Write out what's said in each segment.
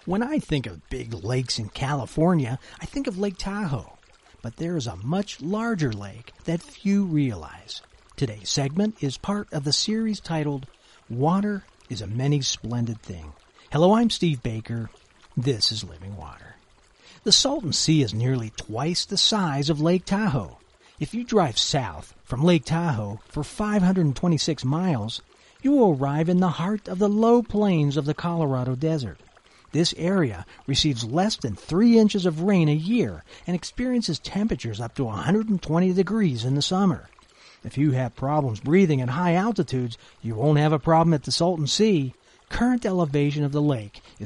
When I think of big lakes in California, I think of Lake Tahoe. But there is a much larger lake that few realize. Today's segment is part of the series titled, Water is a Many Splendid Thing. Hello, I'm Steve Baker. This is Living Water. The Salton Sea is nearly twice the size of Lake Tahoe. If you drive south from Lake Tahoe for 526 miles, you will arrive in the heart of the low plains of the Colorado Desert. This area receives less than 3 inches of rain a year and experiences temperatures up to 120 degrees in the summer. If you have problems breathing at high altitudes, you won't have a problem at the Salton Sea. Current elevation of the lake is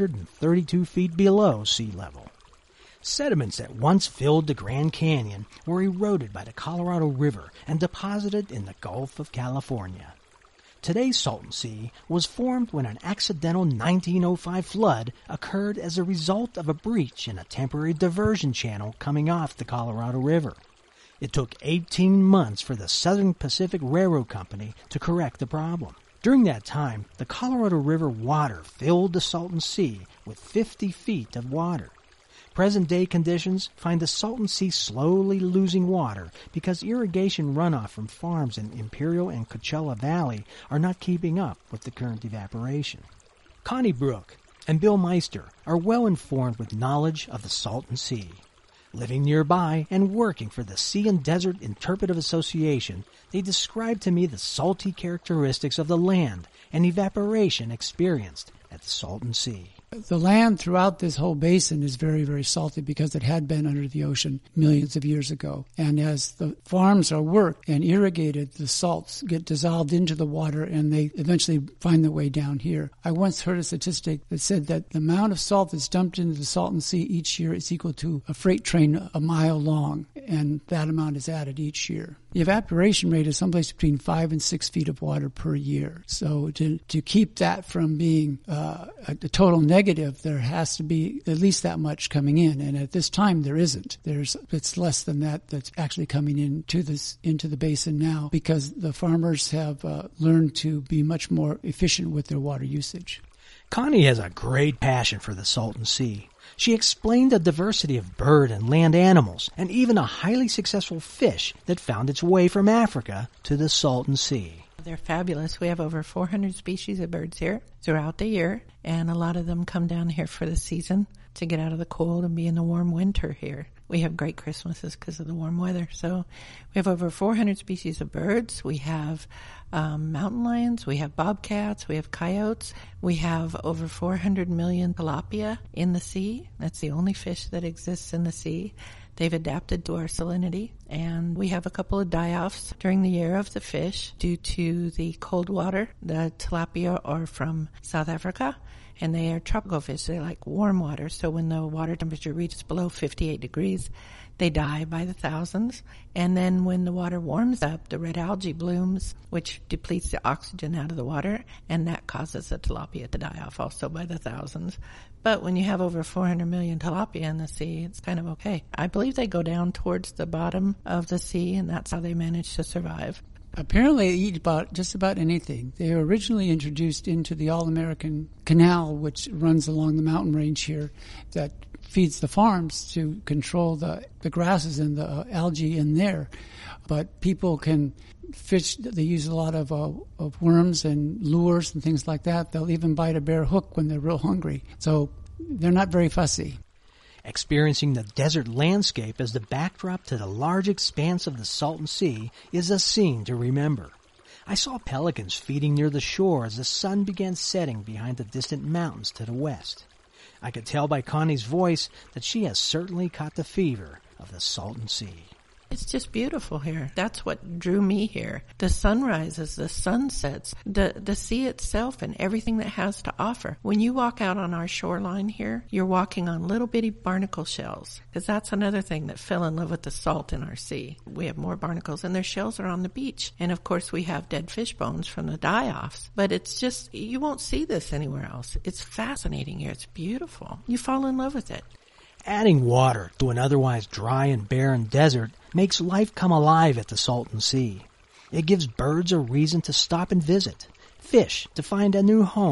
232 feet below sea level. Sediments that once filled the Grand Canyon were eroded by the Colorado River and deposited in the Gulf of California. Today's Salton Sea was formed when an accidental 1905 flood occurred as a result of a breach in a temporary diversion channel coming off the Colorado River. It took 18 months for the Southern Pacific Railroad Company to correct the problem. During that time, the Colorado River water filled the Salton Sea with 50 feet of water. Present-day conditions find the Salton Sea slowly losing water because irrigation runoff from farms in Imperial and Coachella Valley are not keeping up with the current evaporation. Connie Brook and Bill Meister are well informed with knowledge of the Salton Sea. Living nearby and working for the Sea and Desert Interpretive Association, they describe to me the salty characteristics of the land and evaporation experienced at the Salton Sea. The land throughout this whole basin is very, very salty because it had been under the ocean millions of years ago. And as the farms are worked and irrigated, the salts get dissolved into the water and they eventually find their way down here. I once heard a statistic that said that the amount of salt that's dumped into the Salton Sea each year is equal to a freight train a mile long, and that amount is added each year. The evaporation rate is someplace between 5 and 6 feet of water per year. So to keep that from being a total negative, there has to be at least that much coming in. And at this time, there isn't. It's less than that that's actually coming into the basin now because the farmers have learned to be much more efficient with their water usage. Connie has a great passion for the Salton Sea. She explained the diversity of bird and land animals, and even a highly successful fish that found its way from Africa to the Salton Sea. They're fabulous. We have over 400 species of birds here throughout the year, and a lot of them come down here for the season to get out of the cold and be in the warm winter here. We have great Christmases because of the warm weather. So we have over 400 species of birds. We have mountain lions. We have bobcats. We have coyotes. We have over 400 million tilapia in the sea. That's the only fish that exists in the sea. They've adapted to our salinity, and we have a couple of die-offs during the year of the fish due to the cold water. The tilapia are from South Africa, and they are tropical fish. They like warm water, so when the water temperature reaches below 58 degrees, they die by the thousands. And then when the water warms up, the red algae blooms, which depletes the oxygen out of the water, and that causes the tilapia to die off also by the thousands. But when you have over 400 million tilapia in the sea, it's kind of okay. I believe they go down towards the bottom of the sea, and that's how they manage to survive. Apparently they eat just about anything. They were originally introduced into the All-American Canal, which runs along the mountain range here, that feeds the farms to control the grasses and the algae in there. But people can fish. They use a lot of worms and lures and things like that. They'll even bite a bare hook when they're real hungry. So they're not very fussy. Experiencing the desert landscape as the backdrop to the large expanse of the Salton Sea is a scene to remember. I saw pelicans feeding near the shore as the sun began setting behind the distant mountains to the west. I could tell by Connie's voice that she has certainly caught the fever of the Salton Sea. It's just beautiful here. That's what drew me here. The sunrises, the sunsets, the sea itself and everything that has to offer. When you walk out on our shoreline here, you're walking on little bitty barnacle shells, because that's another thing that fell in love with the salt in our sea. We have more barnacles and their shells are on the beach. And of course we have dead fish bones from the die-offs. But it's just, you won't see this anywhere else. It's fascinating here. It's beautiful. You fall in love with it. Adding water to an otherwise dry and barren desert makes life come alive at the Salton Sea. It gives birds a reason to stop and visit, fish to find a new home,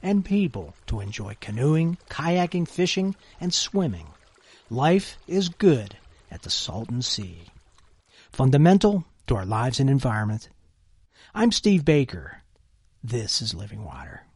and people to enjoy canoeing, kayaking, fishing, and swimming. Life is good at the Salton Sea. Fundamental to our lives and environment. I'm Steve Baker. This is Living Water.